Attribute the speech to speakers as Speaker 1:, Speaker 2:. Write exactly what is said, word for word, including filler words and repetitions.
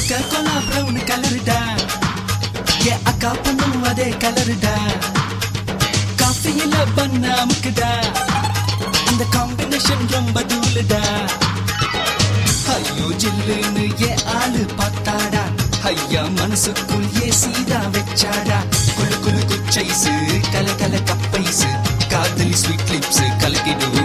Speaker 1: கொக்கா Cola brown கலருடா, என் அக்கா பொண்ணும் அதே கலருடா. காஃபியில பண்ண அமுக்குடா, அந்த காம்பினேஷன் ரொம்ப தூளுடா. ஐயோ ஜில்லுன்னு ஏ ஆளு பார்த்தாடா, ஐயா மனசுக்குள் ஏ சீதா வச்சாடா. குளு குளு குச்சைசு கல கல கப்பைசு காதலி ஸ்வீட் லிப்ஸ் கலக்கிடு